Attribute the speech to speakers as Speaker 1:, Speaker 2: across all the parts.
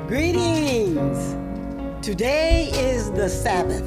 Speaker 1: Greetings! Today is the Sabbath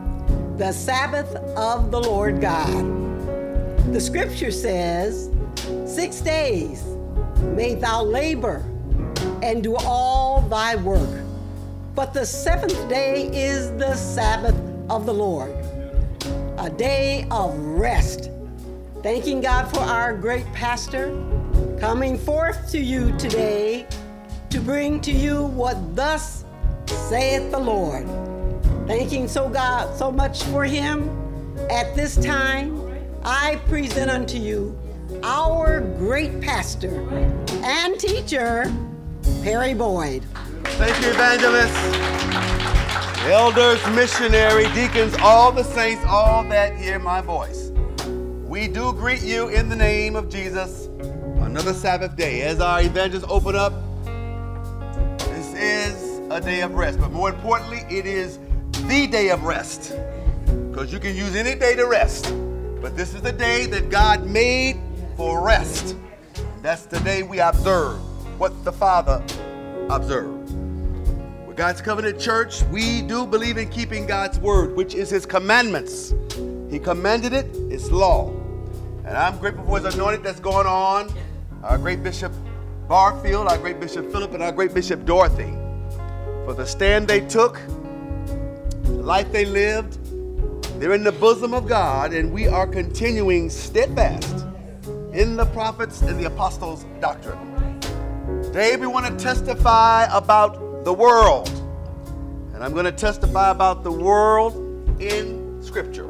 Speaker 1: of the Lord God. The scripture says, 6 days may thou labor and do all thy work, but the seventh day is the Sabbath of the Lord, a day of rest. Thanking God for our great pastor coming forth to you today to bring to you what thus saith the Lord. Thanking God so much for him. At this time, I present unto you our great pastor and teacher, Perry Boyd.
Speaker 2: Thank you, evangelists, elders, missionary, deacons, all the saints, all that hear my voice. We do greet you in the name of Jesus. Another Sabbath day. As our evangelists open up, this is a day of rest. But more importantly, it is the day of rest. Because you can use any day to rest. But this is the day that God made for rest. That's the day we observe what the Father observed. With God's Covenant Church, we do believe in keeping God's word, which is his commandments. He commanded it, it's law. And I'm grateful for his anointing that's going on. Our great Bishop Barfield, our great Bishop Philip, and our great Bishop Dorothy, for the stand they took, the life they lived. They're in the bosom of God, and we are continuing steadfast in the prophets and the apostles' doctrine. Today we want to testify about the world, and I'm going to testify about the world in Scripture.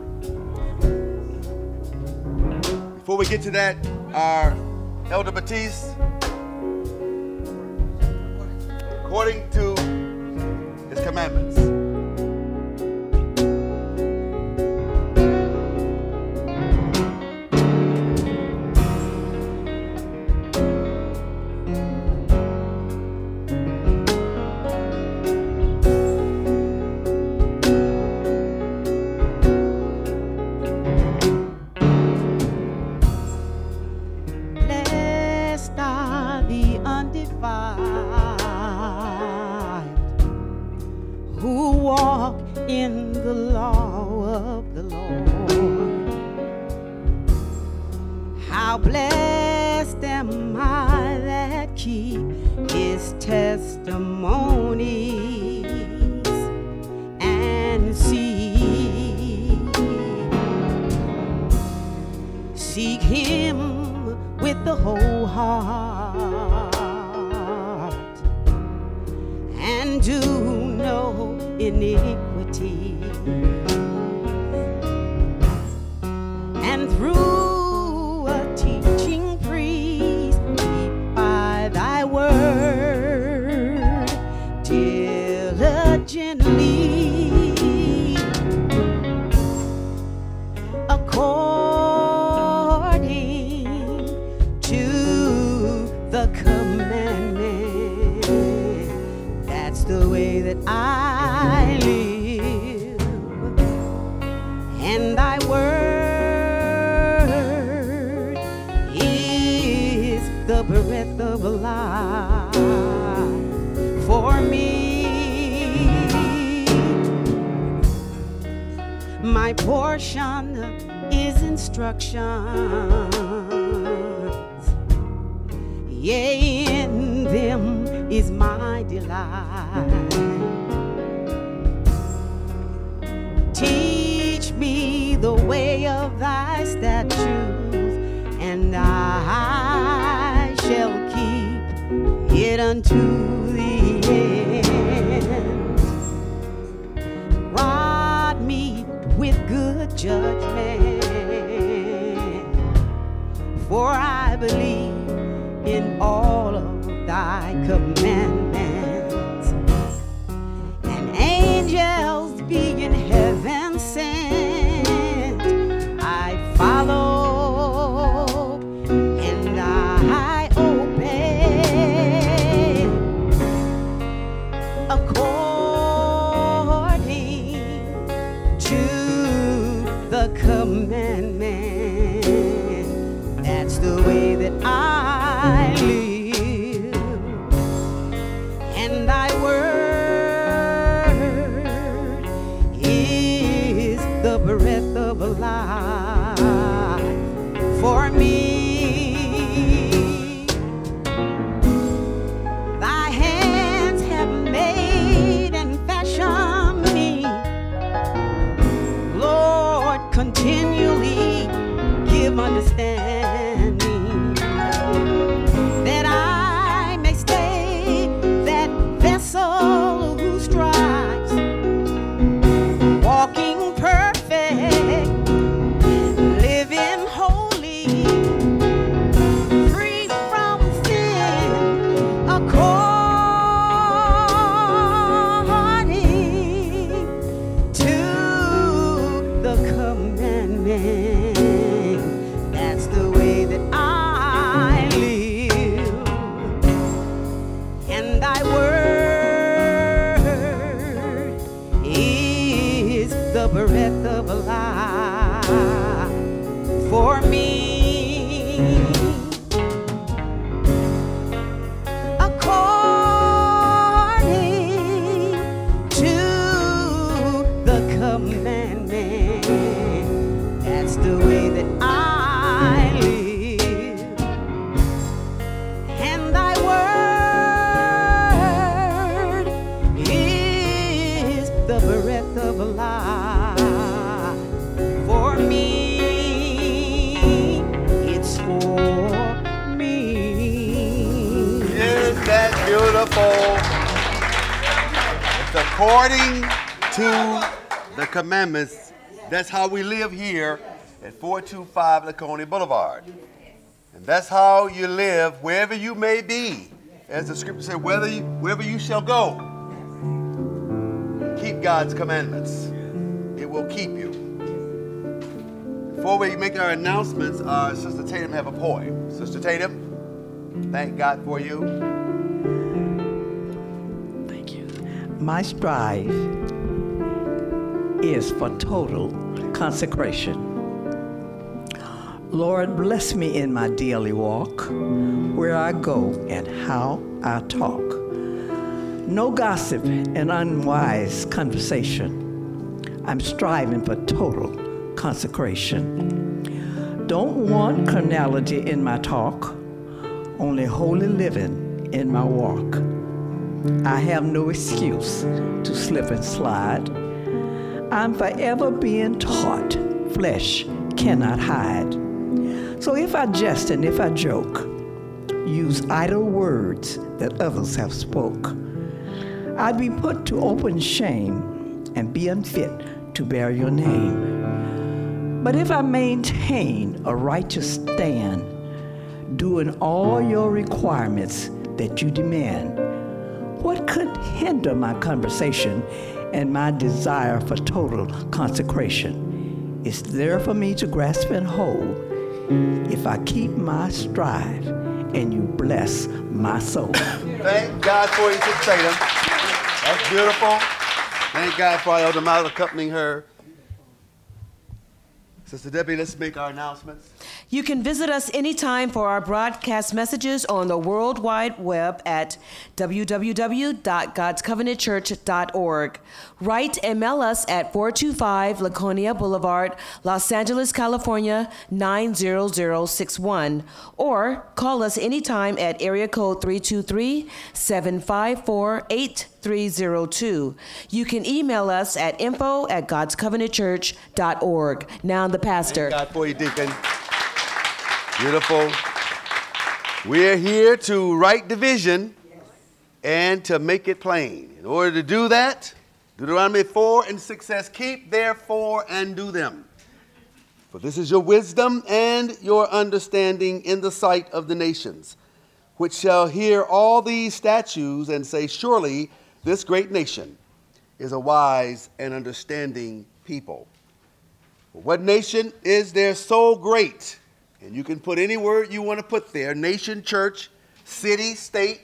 Speaker 2: Before we get to that, our Elder Batiste, according to his commandments.
Speaker 3: Seek him with the whole heart and do no iniquity. And through a teaching priest, keep by thy word diligently, according to the commandment. That's the way that I live, and thy word is the breath of life for me. My portion is instructions, yea, in them is my delight. Teach me the way of thy statutes, and I shall keep it unto the end. Rod me with good judgment, for I believe in all of thy commandments. And angels being in heaven sent, I follow and I obey, according to the commandment. That's the way that I live, and thy word thy word is the breath of life for me. According to the commandment, that's the way that I live. And thy word is the breath of life for me. It's for me.
Speaker 2: Isn't that beautiful? It's according to the commandments. That's how we live here at 425 Laconia Boulevard. And that's how you live wherever you may be. As the scripture said, wherever you shall go, keep God's commandments. It will keep you. Before we make our announcements, Sister Tatum have a poem. Sister Tatum, thank God for you.
Speaker 4: Thank you. My strive is for total consecration. Lord, bless me in my daily walk, where I go and how I talk. No gossip and unwise conversation. I'm striving for total consecration. Don't want carnality in my talk, only holy living in my walk. I have no excuse to slip and slide. I'm forever being taught flesh cannot hide. So if I jest and if I joke, use idle words that others have spoke, I'd be put to open shame and be unfit to bear your name. But if I maintain a righteous stand, doing all your requirements that you demand, what could hinder my conversation and my desire for total consecration? It's there for me to grasp and hold if I keep my strive and you bless my soul.
Speaker 2: Thank God for you, Sister Tatum. That's beautiful. Thank God for Elder Miles accompanying her. Sister Debbie, let's make our announcements.
Speaker 5: You can visit us anytime for our broadcast messages on the World Wide Web at www.godscovenantchurch.org. Write and mail us at 425 Laconia Boulevard, Los Angeles, California, 90061. Or call us anytime at area code 323-754-8302. You can email us at info@godscovenantchurch.org. Now the pastor.
Speaker 2: Thank God for you, Deacon. Beautiful. We're here to right division and to make it plain. In order to do that, Deuteronomy 4:6 says, keep therefore and do them. For this is your wisdom and your understanding in the sight of the nations, which shall hear all these statutes and say, surely this great nation is a wise and understanding people. What nation is there so great? And you can put any word you want to put there, nation, church, city, state.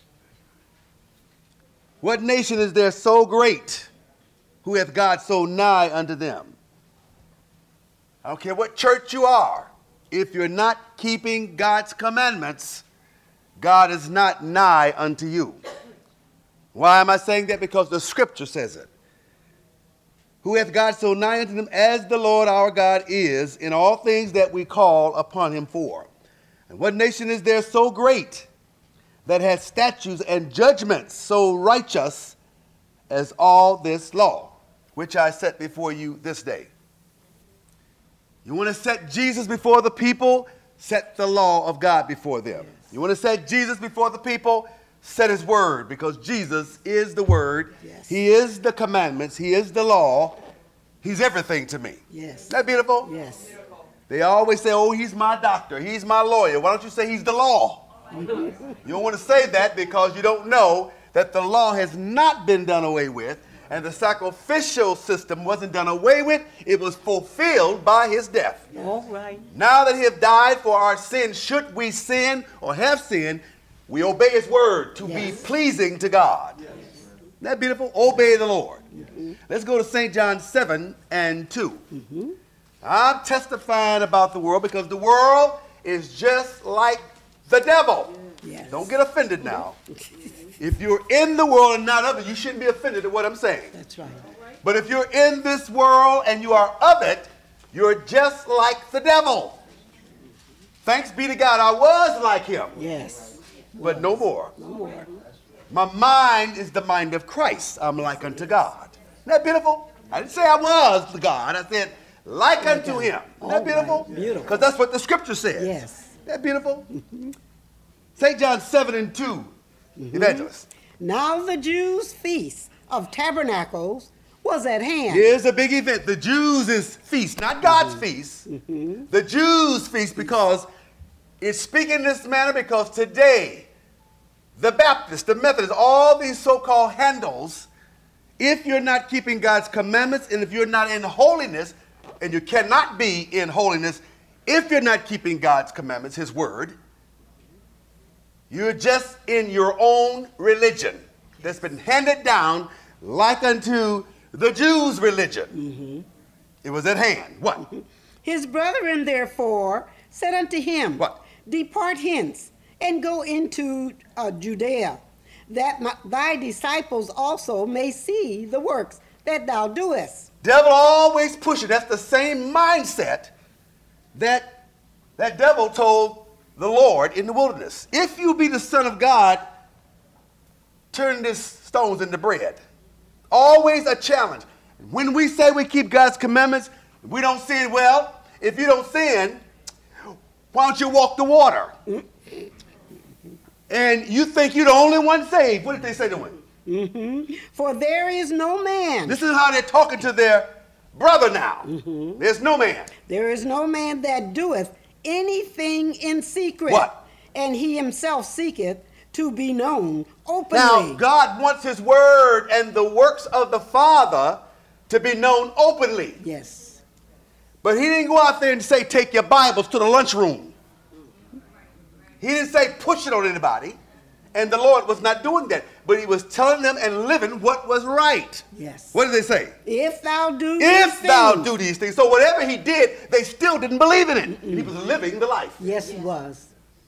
Speaker 2: What nation is there so great who hath God so nigh unto them? I don't care what church you are. If you're not keeping God's commandments, God is not nigh unto you. Why am I saying that? Because the scripture says it. Who hath God so nigh unto them as the Lord our God is in all things that we call upon him for. And what nation is there so great that hath statutes and judgments so righteous as all this law, which I set before you this day? You want to set Jesus before the people? Set the law of God before them. Yes. You want to set Jesus before the people? Set his word, because Jesus is the word. Yes. He is the commandments. He is the law. He's everything to me. Yes. Isn't that beautiful?
Speaker 1: Yes.
Speaker 2: They always say, oh, he's my doctor. He's my lawyer. Why don't you say he's the law? You don't want to say that because you don't know that the law has not been done away with, and the sacrificial system wasn't done away with. It was fulfilled by his death.
Speaker 1: All right.
Speaker 2: Now that he has died for our sins, should we sin or have sinned, We obey his word to be
Speaker 1: Yes.
Speaker 2: pleasing to God. Isn't that beautiful? Obey the Lord. Let's go to St. John 7:2. I'm testifying about the world because the world is just like the devil.
Speaker 1: Yes.
Speaker 2: Don't get offended now. If you're in the world and not of it, you shouldn't be offended at what I'm saying.
Speaker 1: That's right.
Speaker 2: But if you're in this world and you are of it, you're just like the devil. Thanks be to God, I was like him,
Speaker 1: Yes.
Speaker 2: but no more.
Speaker 1: No more.
Speaker 2: My mind is the mind of Christ. I'm like unto God. Isn't that beautiful? I didn't say I was the God. I said like unto him. Isn't that
Speaker 1: All
Speaker 2: beautiful?
Speaker 1: right. Beautiful.
Speaker 2: Because that's what the scripture says.
Speaker 1: Yes.
Speaker 2: Isn't that beautiful? St. John 7:2, Evangelist.
Speaker 1: Now the Jews' feast of tabernacles was at hand.
Speaker 2: Here's a big event. The Jews' feast, not God's feast. The Jews' feast, because it's speaking in this manner because today, the Baptists, the Methodists, all these so-called handles, if you're not keeping God's commandments and if you're not in holiness, and you cannot be in holiness if you're not keeping God's commandments, his word, you're just in your own religion that's been handed down like unto the Jews' religion. It was at hand. What?
Speaker 1: His brethren therefore said unto him,
Speaker 2: What?
Speaker 1: Depart hence, and go into Judea, that thy disciples also may see the works that thou doest.
Speaker 2: Devil always pushes. That's the same mindset that devil told the Lord in the wilderness. If you be the Son of God, turn these stones into bread. Always a challenge. When we say we keep God's commandments, we don't sin. Well, if you don't sin, why don't you walk the water? And you think you're the only one saved. What did they say to him?
Speaker 1: For there is no man,
Speaker 2: This is how they're talking to their brother now. There's no man.
Speaker 1: there is no man that doeth anything in secret.
Speaker 2: What?
Speaker 1: And he himself seeketh to be known openly.
Speaker 2: Now, God wants his word and the works of the Father to be known openly.
Speaker 1: Yes.
Speaker 2: But he didn't go out there and say, take your Bibles to the lunchroom. He didn't say, push it on anybody. And the Lord was not doing that. But he was telling them and living what was right.
Speaker 1: Yes.
Speaker 2: What did they say?
Speaker 1: If thou do
Speaker 2: If
Speaker 1: these
Speaker 2: thou
Speaker 1: things.
Speaker 2: do these things. So whatever he did, they still didn't believe in it. He was living the life.
Speaker 1: Yes, he was.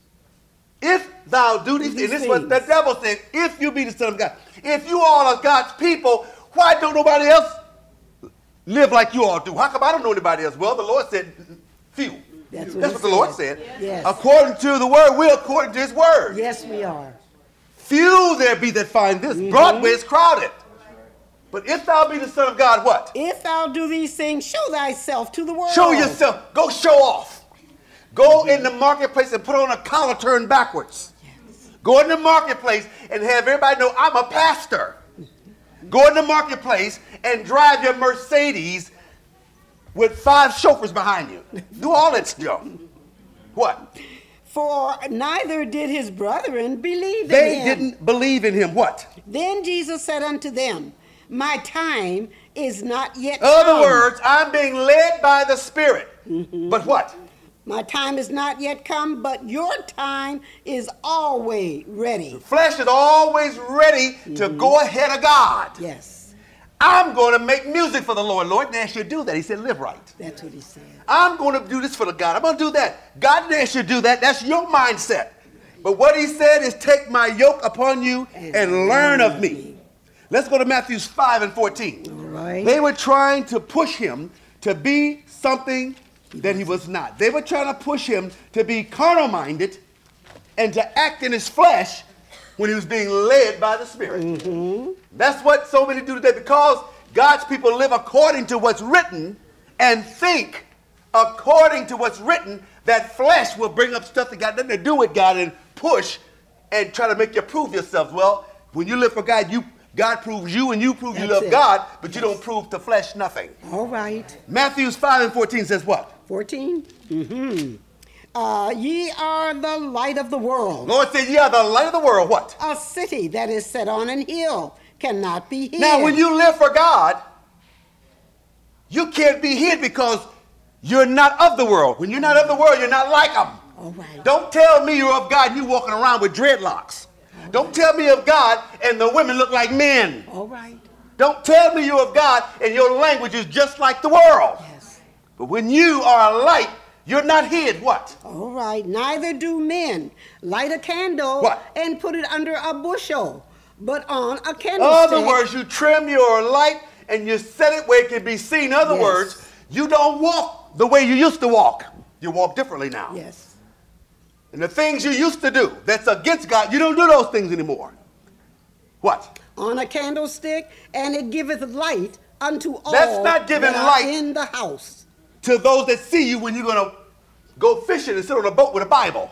Speaker 2: If thou do these things,
Speaker 1: These
Speaker 2: this is what the
Speaker 1: things.
Speaker 2: devil said, if you be the Son of God. If you all are God's people, why don't nobody else live like you all do? How come I don't know anybody else? Well, the Lord said, few.
Speaker 1: That's
Speaker 2: That's
Speaker 1: he
Speaker 2: what the Lord said.
Speaker 1: Yes.
Speaker 2: According to the word, we're according to his word.
Speaker 1: Yes, we are.
Speaker 2: Few there be that find this. Broadway is crowded. But if thou be the Son of God, what?
Speaker 1: If thou do these things, show thyself to the world.
Speaker 2: Show yourself. Go show off. Go in the marketplace and put on a collar turned backwards. Go in the marketplace and have everybody know I'm a pastor. Go in the marketplace and drive your Mercedes with 5 chauffeurs behind you. Do all that stuff. What?
Speaker 1: For neither did his brethren believe in
Speaker 2: They
Speaker 1: him.
Speaker 2: didn't believe in him. What?
Speaker 1: Then Jesus said unto them, My time is not yet
Speaker 2: In other
Speaker 1: come.
Speaker 2: words, I'm being led by the Spirit. But what?
Speaker 1: My time is not yet come, but your time is always ready.
Speaker 2: Flesh is always ready to go ahead of God.
Speaker 1: Yes,
Speaker 2: I'm going to make music for the Lord. Lord didn't ask you to do that. He said, live right.
Speaker 1: that's what he said.
Speaker 2: I'm going to do this for the God. I'm going to do that. God didn't ask you to do that. That's your mindset. But what he said is take my yoke upon you and learn of me. Let's go to Matthew 5:14.
Speaker 1: All right.
Speaker 2: They were trying to push him to be something that he was not. They were trying to push him to be carnal-minded and to act in his flesh when he was being led by the Spirit. That's what so many do today, because God's people live according to what's written and think according to what's written. That flesh will bring up stuff that got nothing to do with God and push and try to make you prove yourself. Well, when you live for God, God proves you and you prove you
Speaker 1: That's
Speaker 2: love
Speaker 1: it.
Speaker 2: God, but you don't prove to flesh nothing.
Speaker 1: All right.
Speaker 2: Matthew 5:14 says what?
Speaker 1: 14. Ye are the light of the world.
Speaker 2: Lord said, ye are the light of the world. What?
Speaker 1: A city that is set on an hill cannot be hid.
Speaker 2: Now, when you live for God, you can't be hid because you're not of the world. When you're not of the world, you're not like them.
Speaker 1: All right.
Speaker 2: Don't tell me you're of God and you walking around with dreadlocks. Don't tell me of God and the women look like men.
Speaker 1: All right.
Speaker 2: Don't tell me you're of God and your language is just like the world.
Speaker 1: Yes.
Speaker 2: But when you are a light, you're not hid. What?
Speaker 1: All right. Neither do men light a candle
Speaker 2: What?
Speaker 1: and put it under a bushel, but on a
Speaker 2: In
Speaker 1: candlestick.
Speaker 2: other words, you trim your light and you set it where it can be seen. In other
Speaker 1: Yes.
Speaker 2: words, you don't walk the way you used to walk. You walk differently now.
Speaker 1: Yes.
Speaker 2: And the things you used to do that's against God, you don't do those things anymore. What?
Speaker 1: On a candlestick, and it giveth light unto all
Speaker 2: That's not giving
Speaker 1: that are
Speaker 2: light.
Speaker 1: in the house.
Speaker 2: To those that see you when you're going to go fishing and sit on a boat with a Bible.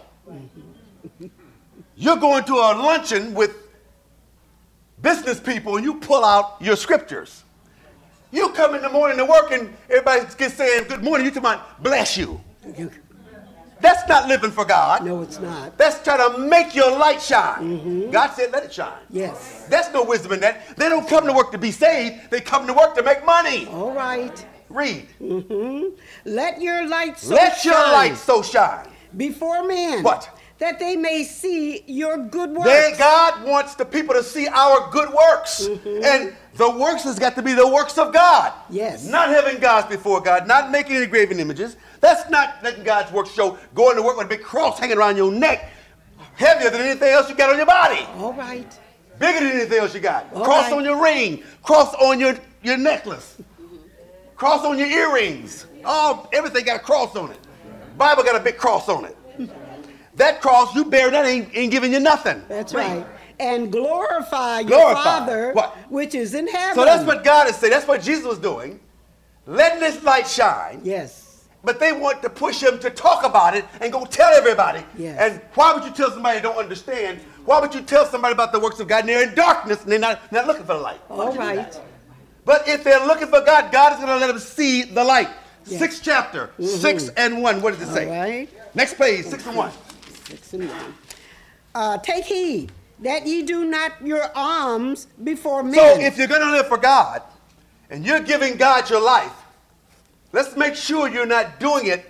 Speaker 2: You're going to a luncheon with business people and you pull out your scriptures. You come in the morning to work and everybody gets saying good morning. You talking about bless you. That's not living for God.
Speaker 1: No, it's not.
Speaker 2: That's trying to make your light shine. God said let it shine.
Speaker 1: Yes.
Speaker 2: That's no wisdom in that. They don't come to work to be saved. They come to work to make money.
Speaker 1: All right.
Speaker 2: Read.
Speaker 1: Let your light so
Speaker 2: Let your
Speaker 1: shine
Speaker 2: light so shine.
Speaker 1: before men.
Speaker 2: What?
Speaker 1: That they may see your good works.
Speaker 2: God wants the people to see our good works. And the works has got to be the works of God.
Speaker 1: Yes.
Speaker 2: Not having gods before God, not making any graven images. That's not letting God's work show going to work with a big cross hanging around your neck, heavier than anything else you got on your body.
Speaker 1: All right.
Speaker 2: Bigger than anything else you got.
Speaker 1: All
Speaker 2: Cross
Speaker 1: right.
Speaker 2: on your ring, cross on your necklace, cross on your earrings. Oh, everything got a cross on it. Bible got a big cross on it. That cross you bear, that ain't giving you nothing.
Speaker 1: That's
Speaker 2: Read.
Speaker 1: right. And glorify your
Speaker 2: Glorify.
Speaker 1: Father
Speaker 2: What?
Speaker 1: which is in heaven.
Speaker 2: So that's what God is saying. That's what Jesus was doing. Letting this light shine.
Speaker 1: Yes.
Speaker 2: But they want to push him to talk about it and go tell everybody.
Speaker 1: Yes.
Speaker 2: And why would you tell somebody that don't understand? Why would you tell somebody about the works of God and they're in darkness and they're not looking for the light? Why
Speaker 1: All
Speaker 2: would you do
Speaker 1: right.
Speaker 2: that? But if they're looking for God, God is going to let them see the light.
Speaker 1: Yes.
Speaker 2: 6th chapter, 6 and 1. What does it say?
Speaker 1: All right.
Speaker 2: Next page, 6 and 1.
Speaker 1: 6 and 1. Take heed that ye do not your alms before men.
Speaker 2: So if you're going to live for God and you're giving God your life, let's make sure you're not doing it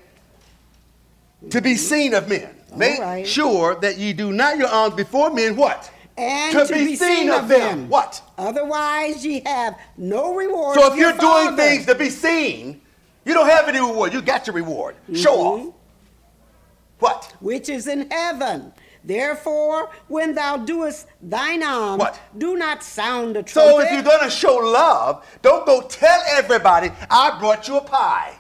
Speaker 2: to be seen of men. Make
Speaker 1: right.
Speaker 2: sure that ye do not your alms before men, what?
Speaker 1: and
Speaker 2: to be seen of them. What?
Speaker 1: Otherwise ye have no reward.
Speaker 2: So
Speaker 1: of
Speaker 2: if
Speaker 1: your
Speaker 2: you're doing
Speaker 1: Father.
Speaker 2: things to be seen, you don't have any reward. You got your reward. Show off. What?
Speaker 1: which is in heaven. Therefore, when thou doest thine alms,
Speaker 2: What?
Speaker 1: do not sound the trumpet.
Speaker 2: So if you're going to show love, don't go tell everybody, I brought you a pie.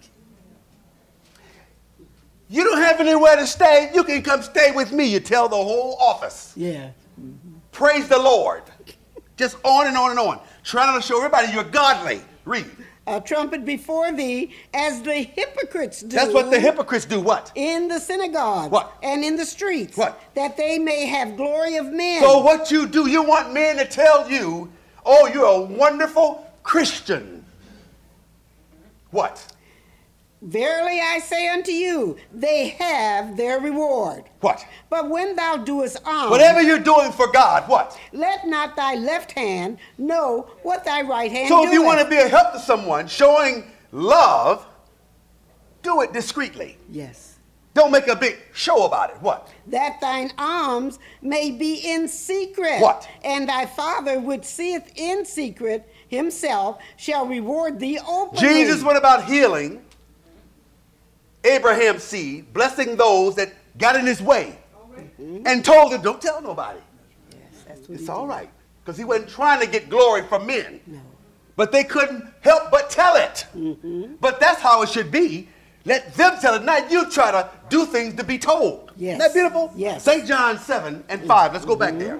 Speaker 2: You don't have anywhere to stay. You can come stay with me. You tell the whole office.
Speaker 1: Yeah.
Speaker 2: Praise the Lord. Just on and on and on. Trying to show everybody you're godly. Read.
Speaker 1: A trumpet before thee, as the hypocrites do.
Speaker 2: That's what the hypocrites do. What?
Speaker 1: In the synagogues.
Speaker 2: What?
Speaker 1: And in the streets.
Speaker 2: What?
Speaker 1: That they may have glory of men.
Speaker 2: So what you do, you want men to tell you, oh, you're a wonderful Christian. What?
Speaker 1: Verily I say unto you, they have their reward.
Speaker 2: What?
Speaker 1: But when thou doest alms,
Speaker 2: Whatever you're doing for God, what?
Speaker 1: let not thy left hand know what thy right hand
Speaker 2: So
Speaker 1: doeth.
Speaker 2: if you want to be a help to someone, showing love, do it discreetly.
Speaker 1: Yes.
Speaker 2: Don't make a big show about it. What?
Speaker 1: That thine alms may be in secret.
Speaker 2: What?
Speaker 1: And thy Father which seeth in secret himself shall reward thee openly.
Speaker 2: Jesus went about healing Abraham's seed, blessing those that got in his way, and told them, don't tell nobody.
Speaker 1: Yes, that's what
Speaker 2: It's
Speaker 1: he
Speaker 2: all
Speaker 1: did.
Speaker 2: right. Because he wasn't trying to get glory from men.
Speaker 1: No.
Speaker 2: But they couldn't help but tell it. But that's how it should be. Let them tell it. Not you try to do things to be told.
Speaker 1: Yes.
Speaker 2: Isn't that beautiful?
Speaker 1: Yes.
Speaker 2: St. John 7 and 5. Let's go back there.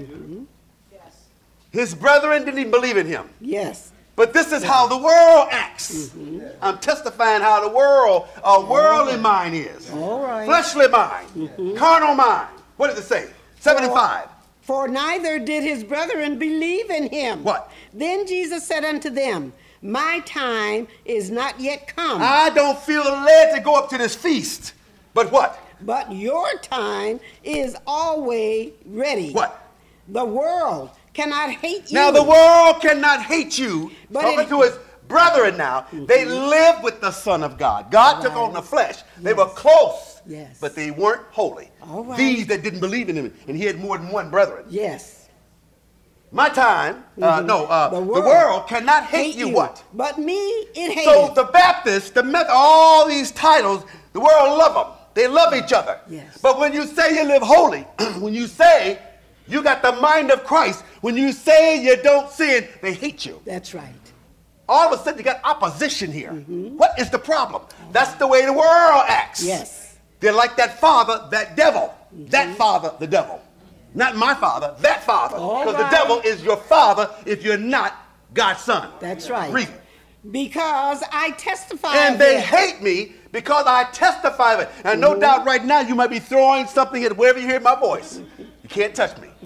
Speaker 2: His brethren didn't even believe in him.
Speaker 1: Yes.
Speaker 2: But this is how the world acts. I'm testifying how the world, a worldly mind is.
Speaker 1: All right.
Speaker 2: Fleshly mind. Carnal mind. What does it say? 7 and 5.
Speaker 1: For neither did his brethren believe in him.
Speaker 2: What?
Speaker 1: Then Jesus said unto them, my time is not yet come,
Speaker 2: I don't feel led to go up to this feast. But what?
Speaker 1: but your time is always ready.
Speaker 2: What?
Speaker 1: The world cannot hate you.
Speaker 2: Now the world cannot hate you.
Speaker 1: But
Speaker 2: Talking
Speaker 1: it-
Speaker 2: to his brethren now. They lived with the Son of God. God took on the flesh. They were close, but they weren't holy.
Speaker 1: All right.
Speaker 2: These that didn't believe in him, and he had more than one brethren.
Speaker 1: Yes.
Speaker 2: My time, the world cannot hate you what?
Speaker 1: But me, it hates.
Speaker 2: So the Baptists, the Methodists, all these titles, the world love them. They love each other.
Speaker 1: Yes.
Speaker 2: But when you say you live holy, when you say you got the mind of Christ, when you say you don't sin, they hate you.
Speaker 1: That's right.
Speaker 2: All of a sudden you got opposition here. What is the problem? That's the way the world acts.
Speaker 1: Yes.
Speaker 2: They're like that father, that devil. That father, the devil. Not my father, that father. Because the devil is your father if you're not God's son.
Speaker 1: That's right.
Speaker 2: Read.
Speaker 1: Because I testify.
Speaker 2: And they hate me because I testify of it. And no doubt right now you might be throwing something at wherever you hear my voice. You can't touch me.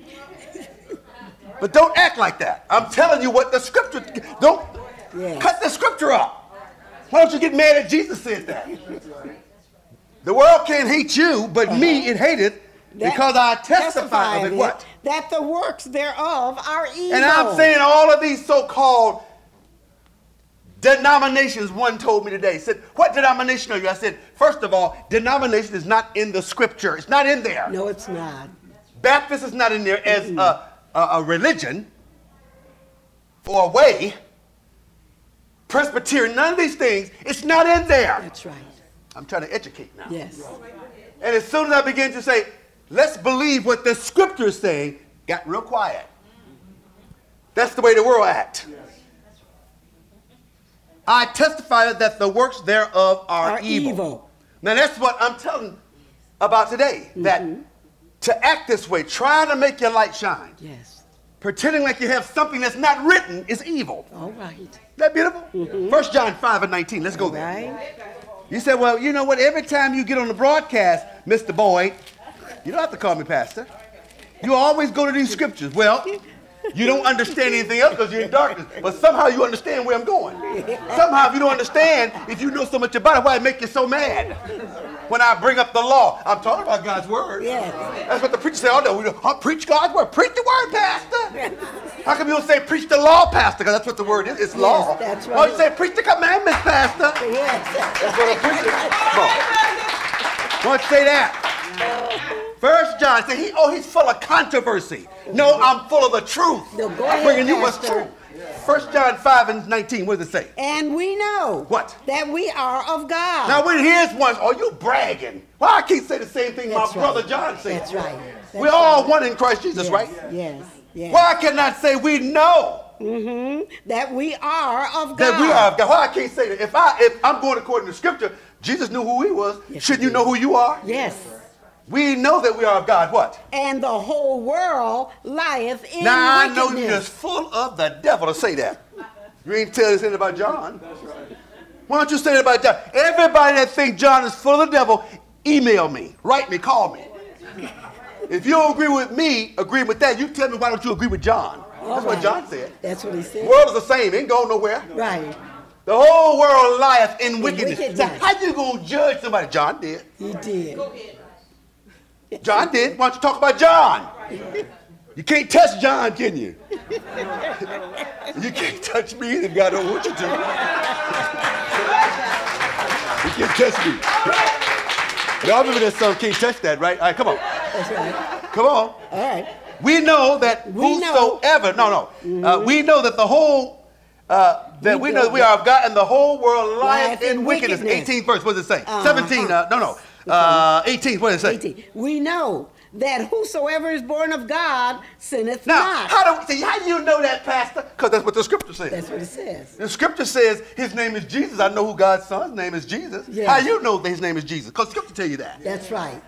Speaker 2: But don't act like that. I'm telling you what the scripture, don't cut the scripture up. Why don't you get mad at Jesus said that? The world can't hate you, but me it hated because I testify of it what?
Speaker 1: That the works thereof are evil.
Speaker 2: And I'm saying all of these so-called denominations, one told me today, said, what denomination are you? I said, first of all, denomination is not in the scripture. It's not in there.
Speaker 1: No, it's not.
Speaker 2: Baptist is not in there as a religion or a way. Presbyterian, none of these things, it's not in there.
Speaker 1: That's right.
Speaker 2: I'm trying to educate now.
Speaker 1: Yes.
Speaker 2: And as soon as I begin to say, let's believe what the scripture is saying, got real quiet. That's the way the world acts. I testify that the works thereof are evil. Now that's what I'm telling about today. That to act this way, trying to make your light shine.
Speaker 1: Yes.
Speaker 2: Pretending like you have something that's not written is evil.
Speaker 1: All right.
Speaker 2: Isn't that beautiful? 1 John 5:19. Let's go there.
Speaker 1: Right.
Speaker 2: You said, well, you know what? Every time you get on the broadcast, Mr. Boyd, you don't have to call me pastor. You always go to these scriptures. Well, you don't understand anything else because you're in darkness. But somehow you understand where I'm going. Somehow if you don't understand, if you know so much about it, why it make you so mad? When I bring up the law, I'm talking about God's word.
Speaker 1: Yes.
Speaker 2: That's what the preacher say. Oh, no, we don't preach God's word. Preach the word, pastor. How come you don't say preach the law, pastor? Because that's what the word is. It's law.
Speaker 1: That's right.
Speaker 2: Why don't you say preach the commandments, pastor?
Speaker 1: Yes.
Speaker 2: That's what a preacher. Come on. Why don't you say that? 1 John say he's full of controversy. No, I'm full of the truth.
Speaker 1: No, go
Speaker 2: I'm
Speaker 1: ahead,
Speaker 2: bringing you what's
Speaker 1: Pastor.
Speaker 2: true. 1 John 5:19. What does it say?
Speaker 1: And we know
Speaker 2: What?
Speaker 1: that we are of God.
Speaker 2: Now, when here's one, oh, you bragging. Well, I can't say the same thing
Speaker 1: That's
Speaker 2: my
Speaker 1: right.
Speaker 2: brother John said.
Speaker 1: That's right.
Speaker 2: We're all one in Christ Jesus,
Speaker 1: Yes.
Speaker 2: right?
Speaker 1: Yes. Yes.
Speaker 2: Why I cannot say we know
Speaker 1: That we are of God.
Speaker 2: that we are of God? Why I can't say that? If I'm going according to Scripture, Jesus knew who he was.
Speaker 1: Yes,
Speaker 2: Shouldn't
Speaker 1: he
Speaker 2: you know who you are?
Speaker 1: Yes.
Speaker 2: We know that we are of God. What?
Speaker 1: And the whole world lieth in
Speaker 2: Now I know
Speaker 1: wickedness.
Speaker 2: you're just full of the devil to say that. You ain't tell us anything about John. Why don't you say that about John? Everybody that thinks John is full of the devil, email me, write me, call me. If you don't agree with me, agree with that, you tell me why don't you agree with John? That's what John said.
Speaker 1: That's what he
Speaker 2: The
Speaker 1: said.
Speaker 2: world is the same, ain't going nowhere.
Speaker 1: Right.
Speaker 2: The whole world lieth in wickedness.
Speaker 1: wickedness.
Speaker 2: Now, how you gonna judge somebody? John did.
Speaker 1: He did.
Speaker 2: John did. Why don't you talk about John? You can't touch John, can you? You can't touch me either. God don't want you to. You can't touch me. Y'all remember that song, Can't Touch That, right? All right, come on.
Speaker 1: That's right.
Speaker 2: Come on.
Speaker 1: All right.
Speaker 2: We know that
Speaker 1: We know.
Speaker 2: whosoever, we know that the whole, that we know that we are of God and the whole world lieth in wickedness. 18th verse, what does it say? 17, 18th, what does it say?
Speaker 1: 18. We know that whosoever is born of God sinneth
Speaker 2: Now,
Speaker 1: not.
Speaker 2: how do you know that, Pastor? Because that's what the scripture says.
Speaker 1: That's what it says.
Speaker 2: The scripture says his name is Jesus. I know who God's son's name is Jesus.
Speaker 1: Yes.
Speaker 2: How you know that his name is Jesus? Because scripture tell you that.
Speaker 1: That's right.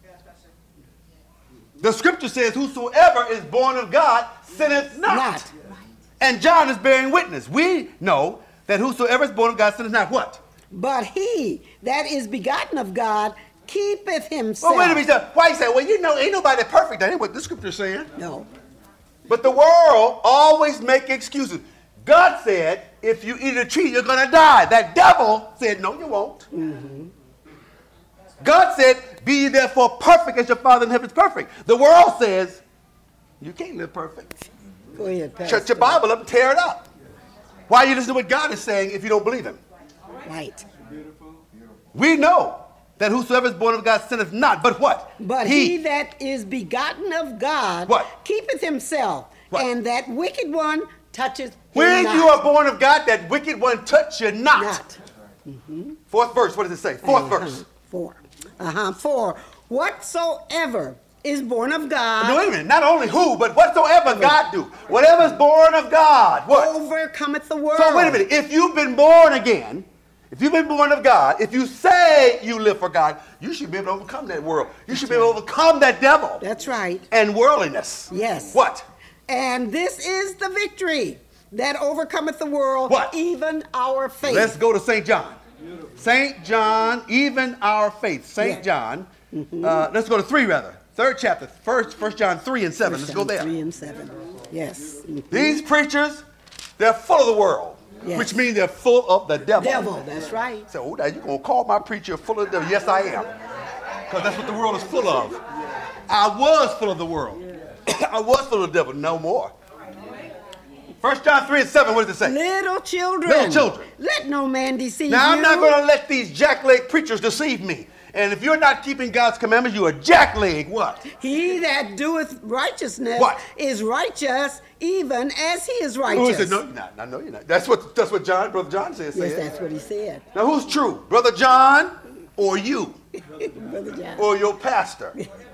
Speaker 2: The scripture says whosoever is born of God sinneth not. And John is bearing witness. We know that whosoever is born of God sinneth not what?
Speaker 1: But he that is begotten of God keepeth himself.
Speaker 2: Well, wait a minute. Why you say, well, you know, ain't nobody perfect. That ain't what the scripture is saying.
Speaker 1: No.
Speaker 2: But the world always make excuses. God said, if you eat a tree, you're going to die. That devil said, no, you won't. God said, be ye therefore perfect as your Father in heaven is perfect. The world says, you can't live perfect.
Speaker 1: Go ahead, Pastor.
Speaker 2: Shut your Bible up and tear it up. Why you listen to what God is saying if you don't believe him?
Speaker 1: Right.
Speaker 2: We know that whosoever is born of God sinneth not, but what?
Speaker 1: But he that is begotten of God
Speaker 2: What?
Speaker 1: keepeth himself,
Speaker 2: What?
Speaker 1: and that wicked one toucheth him
Speaker 2: When
Speaker 1: not.
Speaker 2: you are born of God, that wicked one touch you not.
Speaker 1: Not.
Speaker 2: Fourth verse, what does it say? Fourth verse.
Speaker 1: 4. For whatsoever is born of God
Speaker 2: No, wait a minute. Not only who, but whatsoever God do. Whatever's born of God. What?
Speaker 1: overcometh the world.
Speaker 2: So wait a minute. If you've been born again, if you've been born of God, if you say you live for God, you should be able to overcome that world. You should be able to overcome that devil
Speaker 1: That's right.
Speaker 2: and worldliness.
Speaker 1: Yes.
Speaker 2: What?
Speaker 1: And this is the victory that overcometh the world,
Speaker 2: What?
Speaker 1: even our faith.
Speaker 2: Let's go to St. John. St. John, even our faith. St.
Speaker 1: Yeah.
Speaker 2: John. Let's go to 3 rather. 3rd chapter. First John 3 and 7. Let's go there.
Speaker 1: 3 and 7. Yes.
Speaker 2: These preachers, they're full of the world,
Speaker 1: Yes.
Speaker 2: which means they're full of the devil.
Speaker 1: Devil, that's right.
Speaker 2: So, now you going to call my preacher full of the devil? Yes, I am. Because that's what the world is full of. I was full of the world. I was full of the devil. No more. 1 John 3 and 7, what does it say?
Speaker 1: Little children.
Speaker 2: Little children.
Speaker 1: Let no man deceive
Speaker 2: Now,
Speaker 1: you.
Speaker 2: I'm not going to let these jackleg preachers deceive me. And if you're not keeping God's commandments, you're a jackleg. What?
Speaker 1: He that doeth righteousness
Speaker 2: What?
Speaker 1: is righteous, even as he is
Speaker 2: Who
Speaker 1: righteous.
Speaker 2: said, no, you're not. I know you're not. That's what Brother John says.
Speaker 1: Yes, that's what he said.
Speaker 2: Now, who's true? Brother John or you?
Speaker 1: Brother John.
Speaker 2: Or your pastor?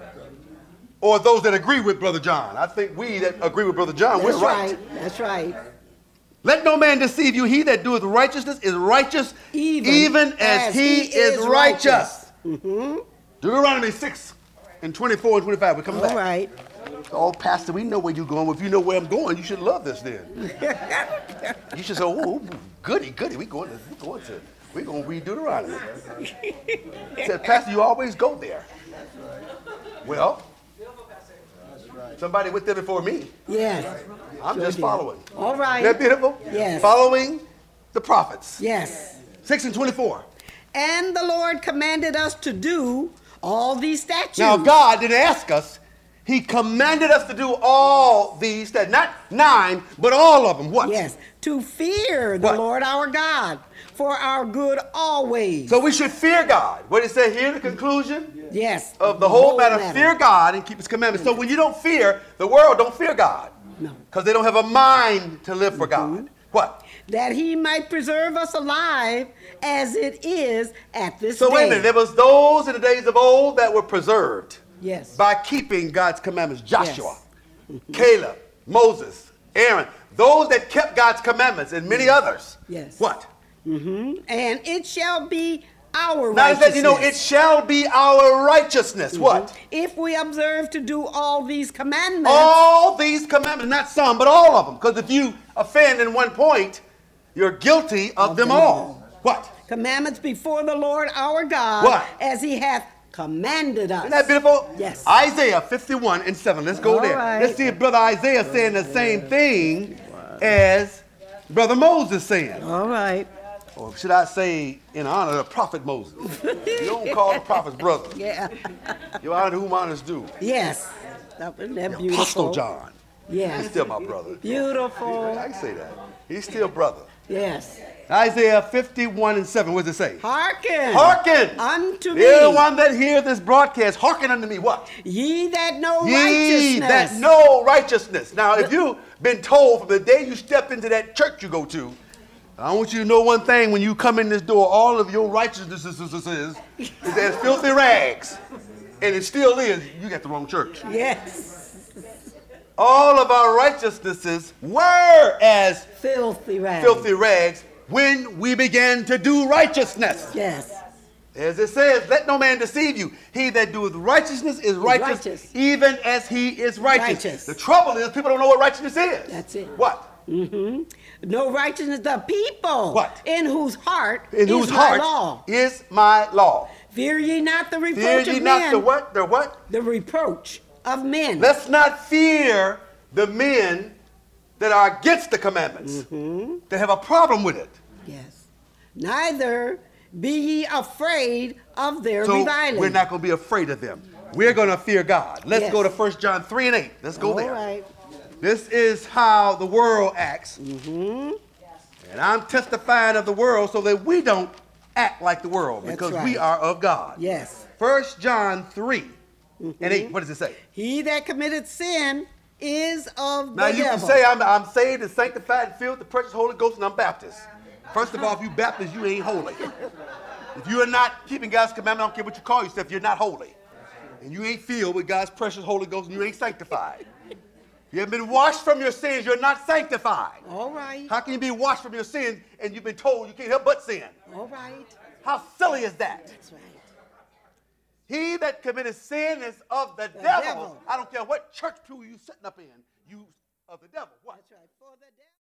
Speaker 2: Or those that agree with Brother John? I think we that agree with Brother John,
Speaker 1: That's
Speaker 2: we're right.
Speaker 1: That's right.
Speaker 2: Let no man deceive you. He that doeth righteousness is righteous, even as he is righteous. Deuteronomy 6 and 24 and 25. We're coming back.
Speaker 1: All right.
Speaker 2: Oh, Pastor, we know where you're going. If you know where I'm going, you should love this then. You should say, oh, goody. We're going to read Deuteronomy. He said, Pastor, you always go there. Well, somebody went there before me.
Speaker 1: Yes.
Speaker 2: I'm
Speaker 1: Sure
Speaker 2: just
Speaker 1: did.
Speaker 2: following.
Speaker 1: All right.
Speaker 2: Isn't that beautiful?
Speaker 1: Yes.
Speaker 2: Following the prophets.
Speaker 1: Yes.
Speaker 2: 6 and 24.
Speaker 1: And the Lord commanded us to do all these statutes.
Speaker 2: Now, God didn't ask us. He commanded us to do all these statutes. Not 9, but all of them. What?
Speaker 1: Yes. To fear the
Speaker 2: What?
Speaker 1: Lord our God for our good always.
Speaker 2: So we should fear God. What did it say here, the conclusion
Speaker 1: Yes.
Speaker 2: of the whole matter? Fear God and keep his commandments. So when you don't fear, the world don't fear God.
Speaker 1: No.
Speaker 2: Because they don't have a mind to live for God. What?
Speaker 1: That he might preserve us alive as it is at this
Speaker 2: So
Speaker 1: day.
Speaker 2: wait a minute. There was those in the days of old that were preserved
Speaker 1: Yes.
Speaker 2: by keeping God's commandments. Joshua, Caleb, Moses, Aaron. Those that kept God's commandments and many others.
Speaker 1: Yes.
Speaker 2: What?
Speaker 1: And it shall be our
Speaker 2: Now it
Speaker 1: righteousness.
Speaker 2: says, it shall be our righteousness. What?
Speaker 1: If we observe to do all these commandments.
Speaker 2: All these commandments, not some, but all of them. Because if you offend in one point, you're guilty of them all. What?
Speaker 1: Commandments before the Lord our God.
Speaker 2: What?
Speaker 1: As he hath commanded us.
Speaker 2: Isn't that beautiful?
Speaker 1: Yes.
Speaker 2: Isaiah 51 and 7. Let's go
Speaker 1: All
Speaker 2: there.
Speaker 1: right.
Speaker 2: Let's see if Brother Isaiah saying the same thing as Brother Moses saying.
Speaker 1: All right.
Speaker 2: Or should I say in honor of the prophet Moses? You don't call the prophets brother.
Speaker 1: Yeah.
Speaker 2: You honor whom honors due.
Speaker 1: Yes. Wasn't that
Speaker 2: The
Speaker 1: beautiful?
Speaker 2: Apostle John. He's
Speaker 1: Yes.
Speaker 2: still my brother.
Speaker 1: Beautiful.
Speaker 2: I can say that. He's still brother.
Speaker 1: Yes.
Speaker 2: Isaiah 51 and 7. What does it say?
Speaker 1: Hearken.
Speaker 2: Hearken
Speaker 1: Unto me.
Speaker 2: everyone that hears this broadcast. Hearken unto me. What?
Speaker 1: Ye that know
Speaker 2: Ye
Speaker 1: righteousness.
Speaker 2: that know righteousness. Now, if you've been told from the day you step into that church you go to, I want you to know one thing. When you come in this door, all of your righteousness is as filthy rags. And it still is. You got the wrong church.
Speaker 1: Yes.
Speaker 2: All of our righteousnesses were as
Speaker 1: Filthy rags.
Speaker 2: filthy rags when we began to do righteousness.
Speaker 1: Yes.
Speaker 2: As it says, let no man deceive you. He that doeth righteousness is righteous, even as he is righteous. The trouble is people don't know what righteousness is.
Speaker 1: That's it.
Speaker 2: What?
Speaker 1: No righteousness, the people.
Speaker 2: What?
Speaker 1: In whose heart
Speaker 2: In whose
Speaker 1: is my
Speaker 2: heart
Speaker 1: law.
Speaker 2: is my law.
Speaker 1: Fear ye not the
Speaker 2: Fear
Speaker 1: reproach
Speaker 2: ye
Speaker 1: of
Speaker 2: not
Speaker 1: men.
Speaker 2: the what? The what?
Speaker 1: The reproach of men.
Speaker 2: Let's not fear the men that are against the commandments, that have a problem with it.
Speaker 1: Yes. Neither be ye afraid of their
Speaker 2: So
Speaker 1: reviling.
Speaker 2: we're not going to be afraid of them. We're going to fear God. Let's
Speaker 1: Yes.
Speaker 2: go to 1 John 3 and 8. Let's go there.
Speaker 1: All right.
Speaker 2: This is how the world acts. And I'm testifying of the world so that we don't act like the world,
Speaker 1: That's
Speaker 2: because
Speaker 1: right.
Speaker 2: we are of God.
Speaker 1: Yes.
Speaker 2: 1 John 3 and 8. What does it say?
Speaker 1: He that committed sin is of
Speaker 2: Now
Speaker 1: the
Speaker 2: you
Speaker 1: devil.
Speaker 2: can say I'm saved and sanctified and filled with the precious Holy Ghost and I'm Baptist. First of all, if you Baptist, you ain't holy. If you are not keeping God's commandment, I don't care what you call yourself, you're not holy. And you ain't filled with God's precious Holy Ghost and you ain't sanctified. You haven't been washed from your sins, you're not sanctified.
Speaker 1: All right.
Speaker 2: How can you be washed from your sins and you've been told you can't help but sin?
Speaker 1: All right.
Speaker 2: How silly is that?
Speaker 1: That's right.
Speaker 2: He that committed sin is of the
Speaker 1: devil.
Speaker 2: devil. I don't care what church pew you sitting up in, you of the devil. What?
Speaker 1: That's right. For the devil.